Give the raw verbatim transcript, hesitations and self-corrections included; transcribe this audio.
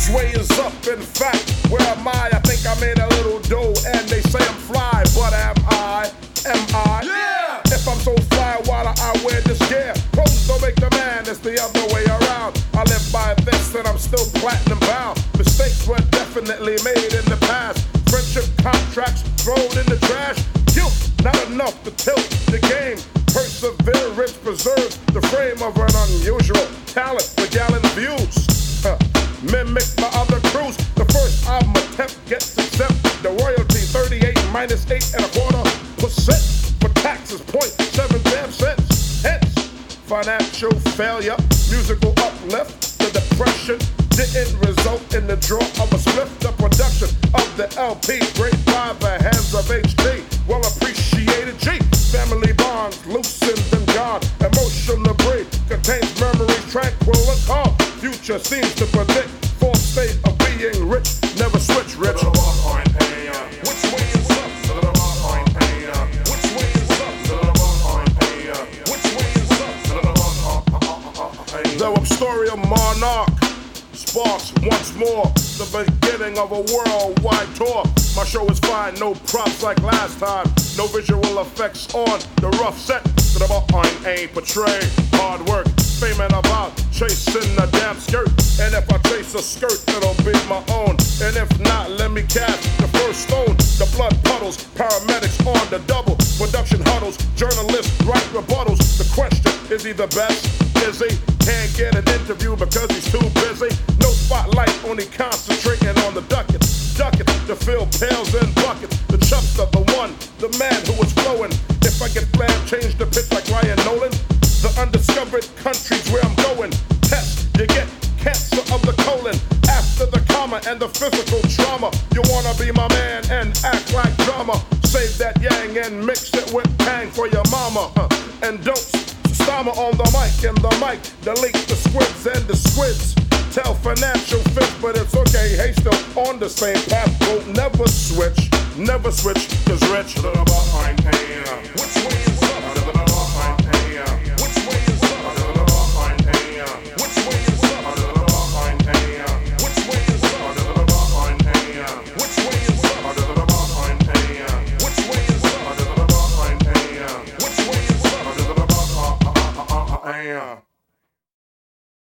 Which way is up? In fact, where am I? I think I made a little dough, and they say I'm fly, but am I? Am I? Yeah! If I'm so fly, why do I wear this gear? Clothes don't make the man, it's the other way around. I live by this, and I'm still platinum bound. Mistakes were definitely made in the past. Friendship contracts thrown in the trash. Guilt, not enough to tilt the game. Perseverance preserves the frame of an unusual talent with gallant views. Huh. Mimic my other crews. The first album attempt gets accepted. The royalty thirty-eight minus eight and a quarter percent for taxes, point seven damn cents. Hence, financial failure, musical uplift. The depression didn't result in the draw of a split. The production of the L P, great by the hands of H D. Well appreciated G. Family bonds loosened and gone. Emotional breed contains memories tranquil and calm. Future seems to predict full state of being rich. Never switch rich. Which way is up? Which way is up? Which way is up? The upstory of Monarch sparks once more the beginning of a worldwide tour. My show is fine, no props like last time. No visual effects on the rough set. To the behind ain't portray hard work. Fame and about chasing a damn skirt. And if I chase a skirt, it'll be my own. And if not, let me cast the first stone. The blood puddles, paramedics on the double. Production huddles, journalists write rebuttals. The question, is he the best? Is he? Can't get an interview because he's too busy. No spotlight, only concentrating on the ducket. Ducket to fill pails and buckets. The chubster, the one, the man who was flowing. If I get flam, change the pitch like Ryan Nolan. The undiscovered countries where I'm going. Test, you get cancer of the colon. After the comma and the physical trauma, you wanna be my man and act like drama. Save that yang and mix it with tang for your mama. Uh, and don't stammer on the mic, and the mic delete the squids and the squids. Tell financial fit, but it's okay. Hey, still on the same path. Won't never switch, never switch, cause rich. Which way